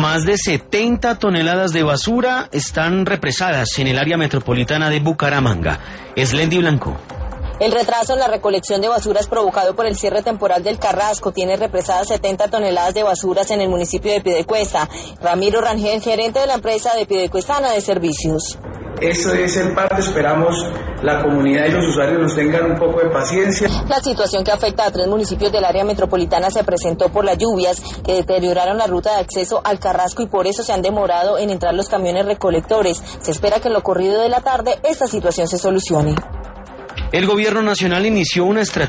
Más de 70 toneladas de basura están represadas en el área metropolitana de Bucaramanga. Eslendi Blanco. El retraso en la recolección de basuras provocado por el cierre temporal del Carrasco tiene represadas 70 toneladas de basuras en el municipio de Piedecuesta. Ramiro Rangel, gerente de la empresa de Piedecuestana de Servicios. Eso es en parte, esperamos la comunidad y los usuarios nos tengan un poco de paciencia. La situación que afecta a 3 municipios del área metropolitana se presentó por las lluvias que deterioraron la ruta de acceso al Carrasco y por eso se han demorado en entrar los camiones recolectores. Se espera que en lo corrido de la tarde esta situación se solucione. El gobierno nacional inició una estrategia